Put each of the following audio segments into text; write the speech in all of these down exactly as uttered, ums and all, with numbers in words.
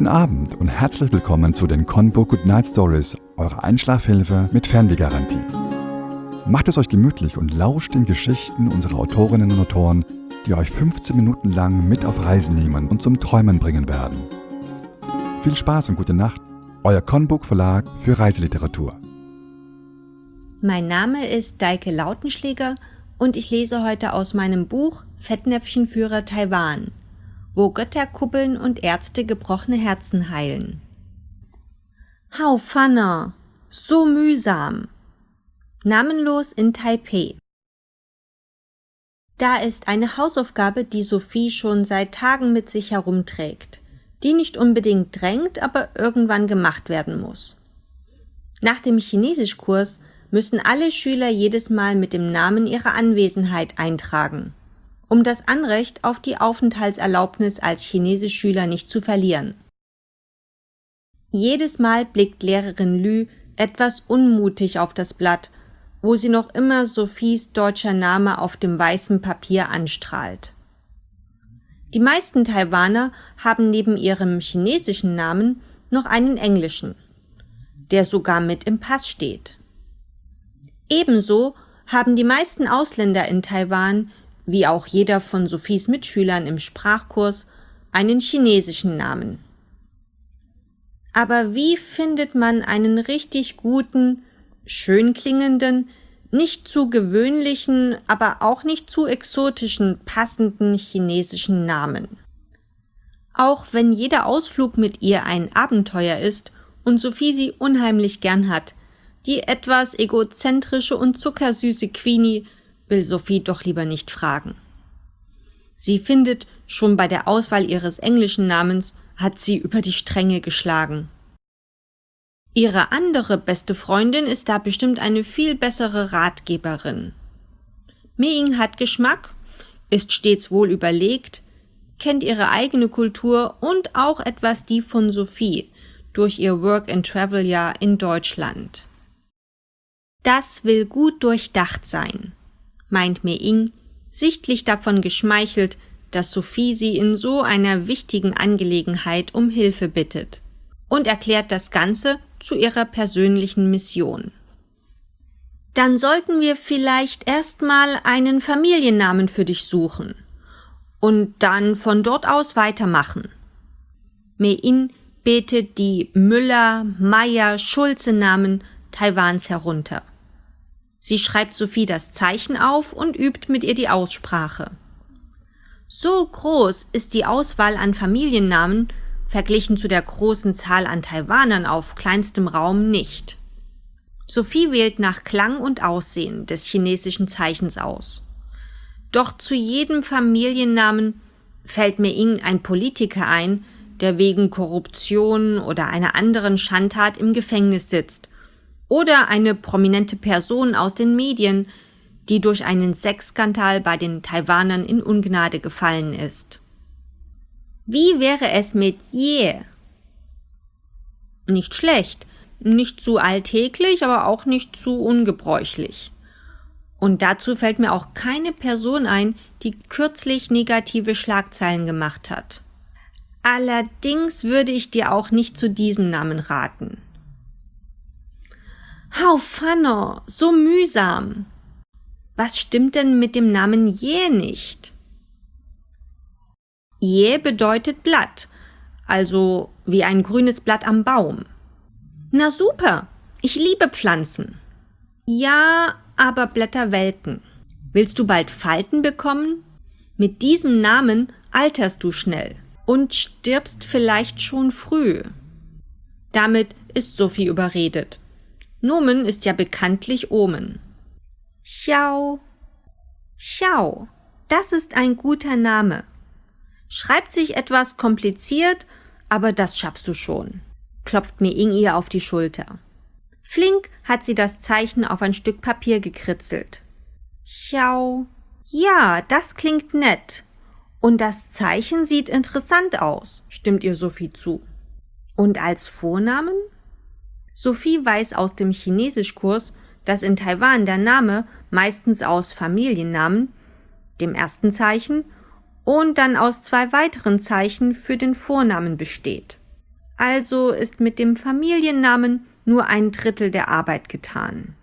Guten Abend und herzlich willkommen zu den Conbook Good Night Stories, eurer Einschlafhilfe mit Fernwehgarantie. Macht es euch gemütlich und lauscht den Geschichten unserer Autorinnen und Autoren, die euch fünfzehn Minuten lang mit auf Reisen nehmen und zum Träumen bringen werden. Viel Spaß und gute Nacht, euer Conbook Verlag für Reiseliteratur. Mein Name ist Deike Lautenschläger und ich lese heute aus meinem Buch Fettnäpfchenführer Taiwan, wo Götter kuppeln und Ärzte gebrochene Herzen heilen. Hao Fanner, so mühsam. Namenlos in Taipeh. Da ist eine Hausaufgabe, die Sophie schon seit Tagen mit sich herumträgt, die nicht unbedingt drängt, aber irgendwann gemacht werden muss. Nach dem Chinesischkurs müssen alle Schüler jedes Mal mit dem Namen ihrer Anwesenheit eintragen, um das Anrecht auf die Aufenthaltserlaubnis als Chinesischschüler nicht zu verlieren. Jedes Mal blickt Lehrerin Lü etwas unmutig auf das Blatt, wo sie noch immer Sophies deutscher Name auf dem weißen Papier anstrahlt. Die meisten Taiwaner haben neben ihrem chinesischen Namen noch einen englischen, der sogar mit im Pass steht. Ebenso haben die meisten Ausländer in Taiwan, wie auch jeder von Sophies Mitschülern im Sprachkurs, einen chinesischen Namen. Aber wie findet man einen richtig guten, schön klingenden, nicht zu gewöhnlichen, aber auch nicht zu exotischen, passenden chinesischen Namen? Auch wenn jeder Ausflug mit ihr ein Abenteuer ist und Sophie sie unheimlich gern hat, die etwas egozentrische und zuckersüße Queenie will Sophie doch lieber nicht fragen. Sie findet, schon bei der Auswahl ihres englischen Namens hat sie über die Stränge geschlagen. Ihre andere beste Freundin ist da bestimmt eine viel bessere Ratgeberin. Mei-Ying hat Geschmack, ist stets wohl überlegt, kennt ihre eigene Kultur und auch etwas die von Sophie durch ihr Work-and-Travel-Jahr in Deutschland. Das will gut durchdacht sein, meint Mei-Ying, sichtlich davon geschmeichelt, dass Sophie sie in so einer wichtigen Angelegenheit um Hilfe bittet, und erklärt das Ganze zu ihrer persönlichen Mission. Dann sollten wir vielleicht erstmal einen Familiennamen für dich suchen und dann von dort aus weitermachen. Mei-Ying betet die Müller, Meier, Schulze-Namen Taiwans herunter. Sie schreibt Sophie das Zeichen auf und übt mit ihr die Aussprache. So groß ist die Auswahl an Familiennamen, verglichen zu der großen Zahl an Taiwanern auf kleinstem Raum, nicht. Sophie wählt nach Klang und Aussehen des chinesischen Zeichens aus. Doch zu jedem Familiennamen fällt Mei-Ying ein Politiker ein, der wegen Korruption oder einer anderen Schandtat im Gefängnis sitzt, oder eine prominente Person aus den Medien, die durch einen Sexskandal bei den Taiwanern in Ungnade gefallen ist. Wie wäre es mit Ye? Nicht schlecht, nicht zu alltäglich, aber auch nicht zu ungebräuchlich. Und dazu fällt mir auch keine Person ein, die kürzlich negative Schlagzeilen gemacht hat. Allerdings würde ich dir auch nicht zu diesem Namen raten. Hao Fanner, so mühsam. Was stimmt denn mit dem Namen Ye nicht? Ye bedeutet Blatt, also wie ein grünes Blatt am Baum. Na super, ich liebe Pflanzen. Ja, aber Blätter welken. Willst du bald Falten bekommen? Mit diesem Namen alterst du schnell und stirbst vielleicht schon früh. Damit ist Sophie überredet. Nomen ist ja bekanntlich Omen. Xiao. Xiao, das ist ein guter Name. Schreibt sich etwas kompliziert, aber das schaffst du schon, klopft Mei-Ying ihr auf die Schulter. Flink hat sie das Zeichen auf ein Stück Papier gekritzelt. Xiao. Ja, das klingt nett. Und das Zeichen sieht interessant aus, stimmt ihr Sophie zu. Und als Vornamen? Sophie weiß aus dem Chinesischkurs, dass in Taiwan der Name meistens aus Familiennamen, dem ersten Zeichen, und dann aus zwei weiteren Zeichen für den Vornamen besteht. Also ist mit dem Familiennamen nur ein Drittel der Arbeit getan.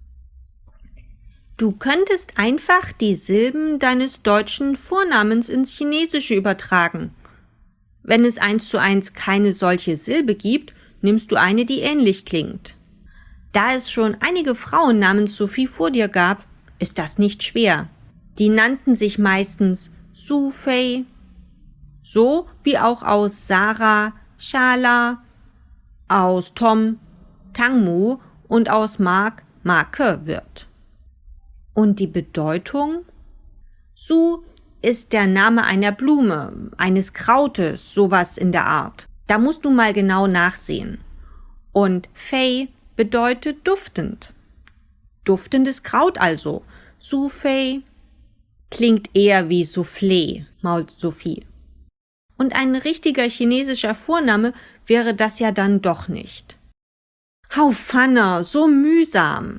Du könntest einfach die Silben deines deutschen Vornamens ins Chinesische übertragen. Wenn es eins zu eins keine solche Silbe gibt, nimmst du eine, die ähnlich klingt. Da es schon einige Frauen namens Sophie vor dir gab, ist das nicht schwer. Die nannten sich meistens Su Fei, so wie auch aus Sarah Shala, aus Tom Tangmu und aus Mark Marke wird. Und die Bedeutung? Su ist der Name einer Blume, eines Krautes, sowas in der Art. Da musst du mal genau nachsehen. Und Fei bedeutet duftend. Duftendes Kraut also. Su Fei klingt eher wie Soufflé, mault Sophie. Und ein richtiger chinesischer Vorname wäre das ja dann doch nicht. Hau Pfanne, so mühsam.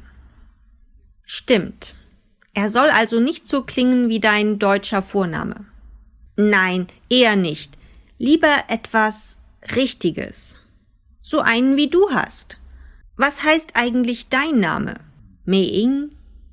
Stimmt. Er soll also nicht so klingen wie dein deutscher Vorname. Nein, eher nicht. Lieber etwas Richtiges. So einen wie du hast. Was heißt eigentlich dein Name? Mei-ing?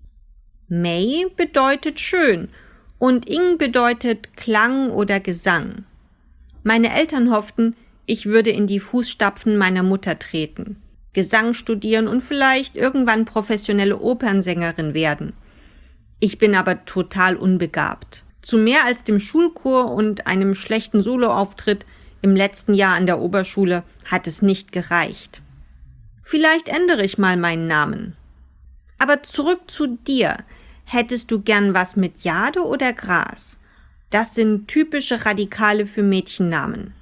Mei bedeutet schön und Ing bedeutet Klang oder Gesang. Meine Eltern hofften, ich würde in die Fußstapfen meiner Mutter treten, Gesang studieren und vielleicht irgendwann professionelle Opernsängerin werden. Ich bin aber total unbegabt. Zu mehr als dem Schulchor und einem schlechten Soloauftritt im letzten Jahr an der Oberschule hat es nicht gereicht. Vielleicht ändere ich mal meinen Namen. Aber zurück zu dir. Hättest du gern was mit Jade oder Gras? Das sind typische Radikale für Mädchennamen.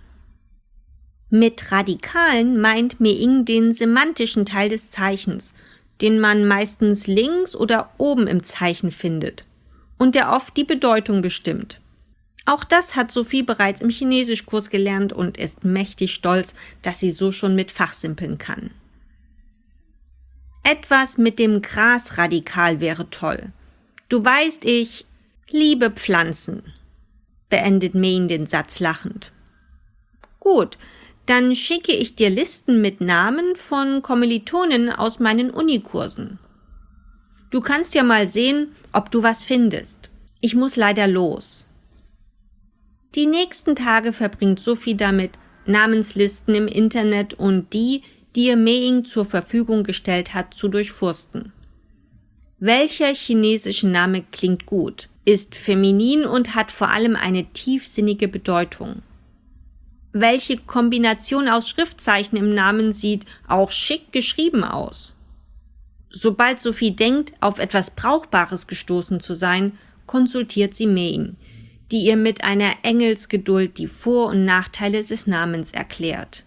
Mit Radikalen meint Mei-ing den semantischen Teil des Zeichens, den man meistens links oder oben im Zeichen findet und der oft die Bedeutung bestimmt. Auch das hat Sophie bereits im Chinesischkurs gelernt und ist mächtig stolz, dass sie so schon mit fachsimpeln kann. Etwas mit dem Grasradikal wäre toll. Du weißt, ich liebe Pflanzen, beendet Mei-ing den Satz lachend. Gut, dann schicke ich dir Listen mit Namen von Kommilitonen aus meinen Unikursen. Du kannst ja mal sehen, ob du was findest. Ich muss leider los. Die nächsten Tage verbringt Sophie damit, Namenslisten im Internet und die, die ihr Mei-ing zur Verfügung gestellt hat, zu durchforsten. Welcher chinesische Name klingt gut, ist feminin und hat vor allem eine tiefsinnige Bedeutung? Welche Kombination aus Schriftzeichen im Namen sieht auch schick geschrieben aus? Sobald Sophie denkt, auf etwas Brauchbares gestoßen zu sein, konsultiert sie Mei-ing, die ihr mit einer Engelsgeduld die Vor- und Nachteile des Namens erklärt.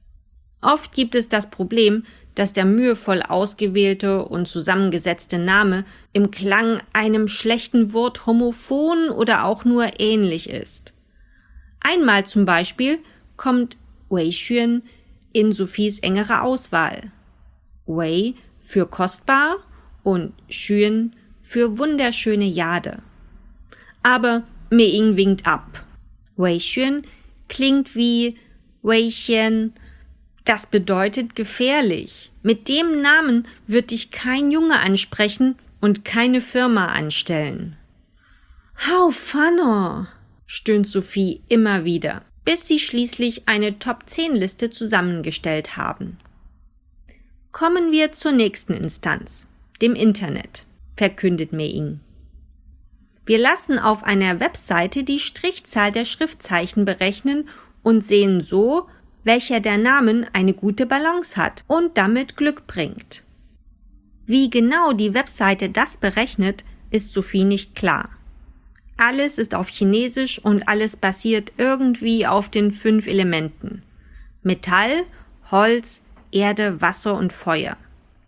Oft gibt es das Problem, dass der mühevoll ausgewählte und zusammengesetzte Name im Klang einem schlechten Wort homophon oder auch nur ähnlich ist. Einmal zum Beispiel kommt Wei Xuan in Sophies engere Auswahl. Wei für kostbar und Xuan für wunderschöne Jade. Aber Mei-ing winkt ab. Wei Xuan klingt wie Wei Xian. Das bedeutet gefährlich. Mit dem Namen wird dich kein Junge ansprechen und keine Firma anstellen. Hau Pfanne, stöhnt Sophie immer wieder, bis sie schließlich eine Top zehn Liste zusammengestellt haben. Kommen wir zur nächsten Instanz, dem Internet, verkündet Mei-ing. Wir lassen auf einer Webseite die Strichzahl der Schriftzeichen berechnen und sehen so, welcher der Namen eine gute Balance hat und damit Glück bringt. Wie genau die Webseite das berechnet, ist Sophie nicht klar. Alles ist auf Chinesisch und alles basiert irgendwie auf den fünf Elementen: Metall, Holz, Erde, Wasser und Feuer.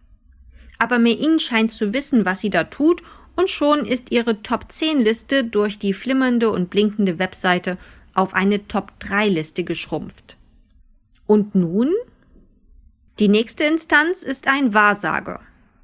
Aber Mei-ing scheint zu wissen, was sie da tut, und schon ist ihre Top zehn Liste durch die flimmernde und blinkende Webseite auf eine Top drei Liste geschrumpft. Und nun? Die nächste Instanz ist ein Wahrsager.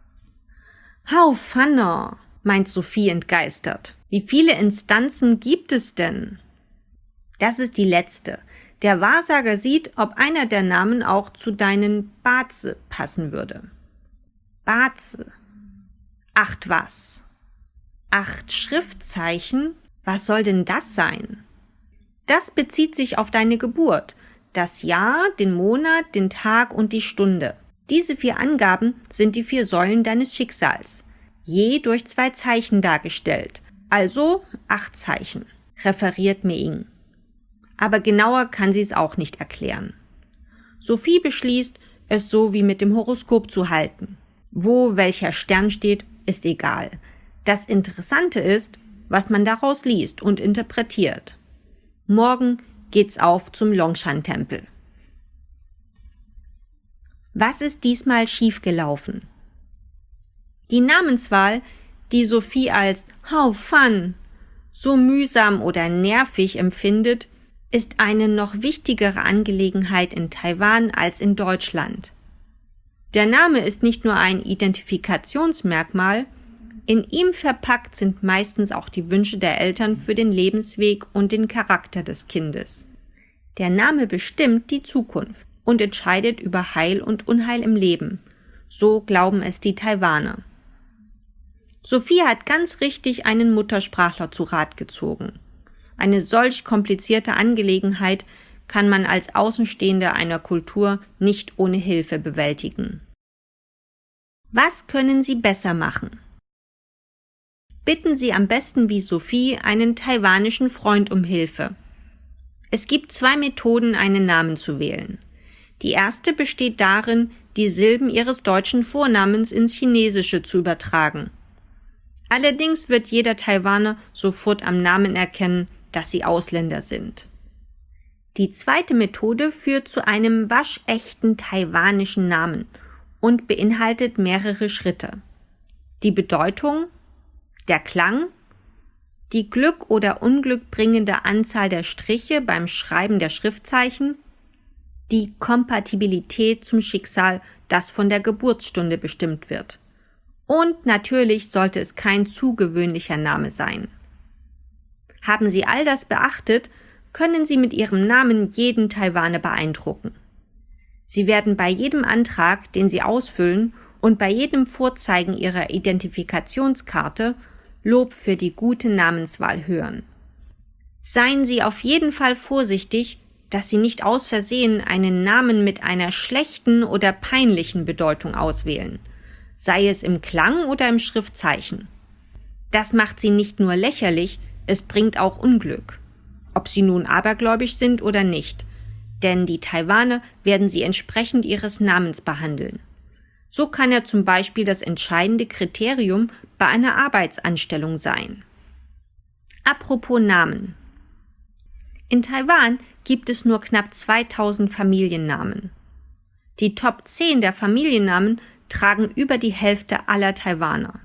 Hau Pfanne, meint Sophie entgeistert. Wie viele Instanzen gibt es denn? Das ist die letzte, Der Wahrsager sieht, ob einer der Namen auch zu deinen Baze passen würde. Baze. Acht was? Acht Schriftzeichen? Was soll denn das sein? Das bezieht sich auf deine Geburt, das Jahr, den Monat, den Tag und die Stunde. Diese vier Angaben sind die vier Säulen deines Schicksals, je durch zwei Zeichen dargestellt, also acht Zeichen, referiert Meing. Aber genauer kann sie es auch nicht erklären. Sophie beschließt, es so wie mit dem Horoskop zu halten. Wo welcher Stern steht, ist egal. Das Interessante ist, was man daraus liest und interpretiert. Morgen geht's auf zum Longshan-Tempel. Was ist diesmal schiefgelaufen? Die Namenswahl, die Sophie als How fun so mühsam oder nervig empfindet, ist eine noch wichtigere Angelegenheit in Taiwan als in Deutschland. Der Name ist nicht nur ein Identifikationsmerkmal, in ihm verpackt sind meistens auch die Wünsche der Eltern für den Lebensweg und den Charakter des Kindes. Der Name bestimmt die Zukunft und entscheidet über Heil und Unheil im Leben. So glauben es die Taiwaner. Sophie hat ganz richtig einen Muttersprachler zu Rat gezogen. Eine solch komplizierte Angelegenheit kann man als Außenstehender einer Kultur nicht ohne Hilfe bewältigen. Was können Sie besser machen? Bitten Sie am besten wie Sophie einen taiwanischen Freund um Hilfe. Es gibt zwei Methoden, einen Namen zu wählen. Die erste besteht darin, die Silben Ihres deutschen Vornamens ins Chinesische zu übertragen. Allerdings wird jeder Taiwaner sofort am Namen erkennen, dass Sie Ausländer sind. Die zweite Methode führt zu einem waschechten taiwanischen Namen und beinhaltet mehrere Schritte. Die Bedeutung, der Klang, die Glück oder Unglück bringende Anzahl der Striche beim Schreiben der Schriftzeichen, die Kompatibilität zum Schicksal, das von der Geburtsstunde bestimmt wird. Und natürlich sollte es kein zu gewöhnlicher Name sein. Haben Sie all das beachtet, können Sie mit Ihrem Namen jeden Taiwaner beeindrucken. Sie werden bei jedem Antrag, den Sie ausfüllen, und bei jedem Vorzeigen Ihrer Identifikationskarte Lob für die gute Namenswahl hören. Seien Sie auf jeden Fall vorsichtig, dass Sie nicht aus Versehen einen Namen mit einer schlechten oder peinlichen Bedeutung auswählen, sei es im Klang oder im Schriftzeichen. Das macht Sie nicht nur lächerlich, es bringt auch Unglück, ob Sie nun abergläubisch sind oder nicht, denn die Taiwaner werden Sie entsprechend Ihres Namens behandeln. So kann er zum Beispiel das entscheidende Kriterium bei einer Arbeitsanstellung sein. Apropos Namen. In Taiwan gibt es nur knapp zweitausend Familiennamen. Die Top zehn der Familiennamen tragen über die Hälfte aller Taiwaner.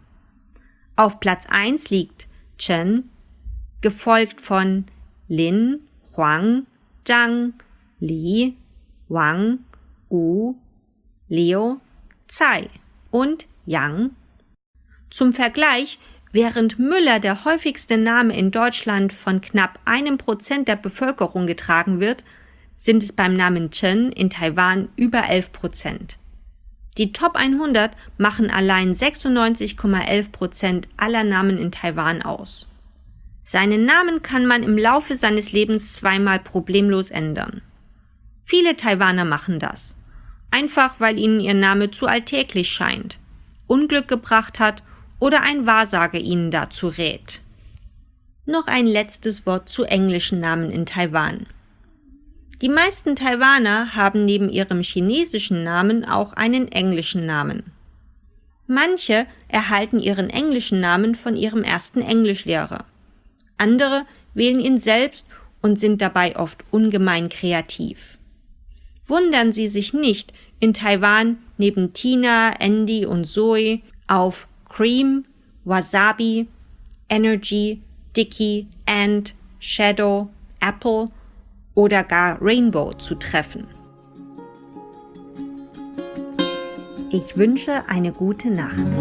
Auf Platz eins liegt Chen, gefolgt von Lin, Huang, Zhang, Li, Wang, Wu, Liu, Tsai und Yang. Zum Vergleich, während Müller der häufigste Name in Deutschland von knapp einem Prozent der Bevölkerung getragen wird, sind es beim Namen Chen in Taiwan über elf Prozent. Die Top hundert machen allein sechsundneunzig Komma elf Prozent aller Namen in Taiwan aus. Seinen Namen kann man im Laufe seines Lebens zweimal problemlos ändern. Viele Taiwaner machen das. Einfach weil ihnen ihr Name zu alltäglich scheint, Unglück gebracht hat oder ein Wahrsager ihnen dazu rät. Noch ein letztes Wort zu englischen Namen in Taiwan. Die meisten Taiwaner haben neben ihrem chinesischen Namen auch einen englischen Namen. Manche erhalten ihren englischen Namen von ihrem ersten Englischlehrer. Andere wählen ihn selbst und sind dabei oft ungemein kreativ. Wundern Sie sich nicht, in Taiwan neben Tina, Andy und Zoe auf Cream, Wasabi, Energy, Dicky, Ant, Shadow, Apple oder gar Rainbow zu treffen. Ich wünsche eine gute Nacht.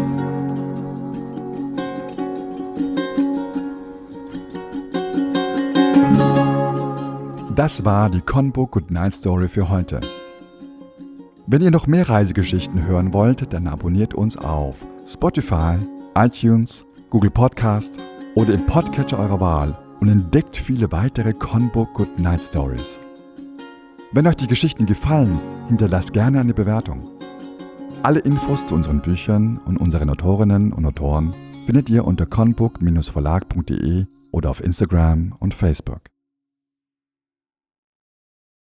Das war die Conbook Good Night Story für heute. Wenn ihr noch mehr Reisegeschichten hören wollt, dann abonniert uns auf Spotify, iTunes, Google Podcast oder im Podcatcher eurer Wahl und entdeckt viele weitere Conbook Good Night Stories. Wenn euch die Geschichten gefallen, hinterlasst gerne eine Bewertung. Alle Infos zu unseren Büchern und unseren Autorinnen und Autoren findet ihr unter conbook Bindestrich verlag punkt de oder auf Instagram und Facebook.